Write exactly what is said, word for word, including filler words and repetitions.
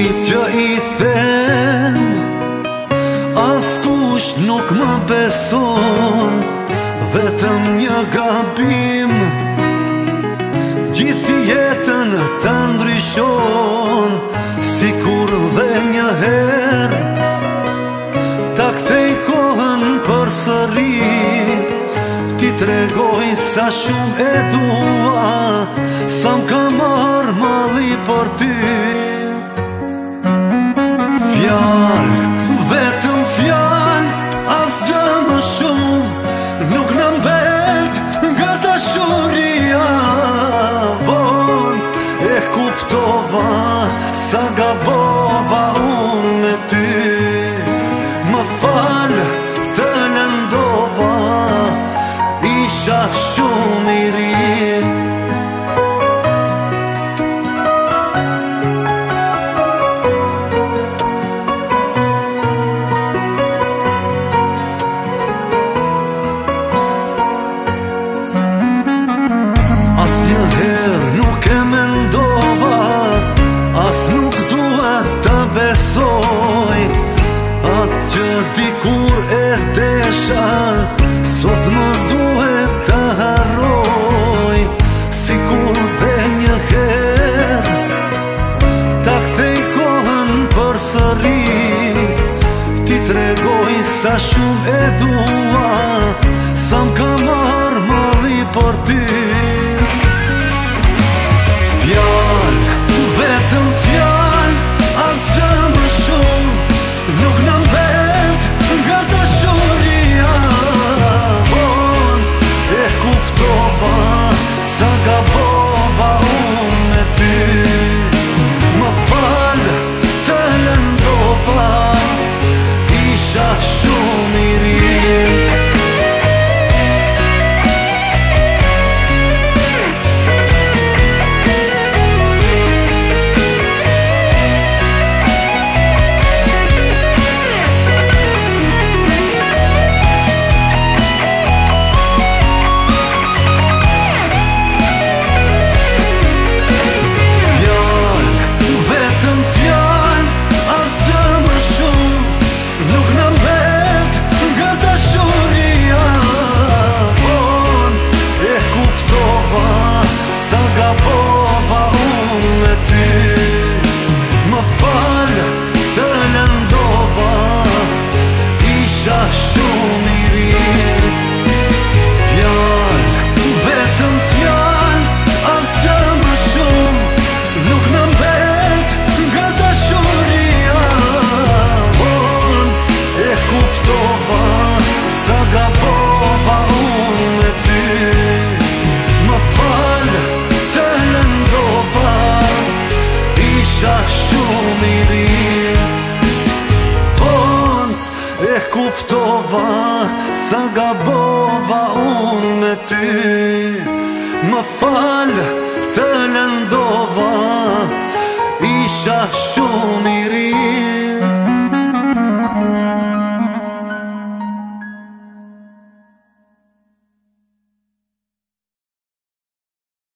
që i them, askush nuk më beson, vetëm një gabim gjithë jetën të ndryshon. Sikur dhe një herë ta kthej kohën përsëri, ti tregoj sa shumë e dua, sa m'ka marrë malli për ty. Fjalë, vetëm fjalë, asgjë më shumë nuk na mbet nga dashuria. Vonë e kuptova sa gabova unë me ty. Më falë, të lëndova, isha shumë i ri. Asnjëherë nuk e mendova, as nuk dua ta besoj, atë që dikur e desha, sot më duhet ta harroj. Sikur dhe një herë ta kthej kohën përsëri, ti tregoj sa shumë e dua, sa m'ka marrë malli për ty. Fjalë, vetëm fjalë, asgjë më shumë nuk na mbet nga dashuria. Vonë e kuptova sa gabova unë me ty. Më falë, të lëndova, isha shumë i ri. Shumë i ri, vonë e kuptova sa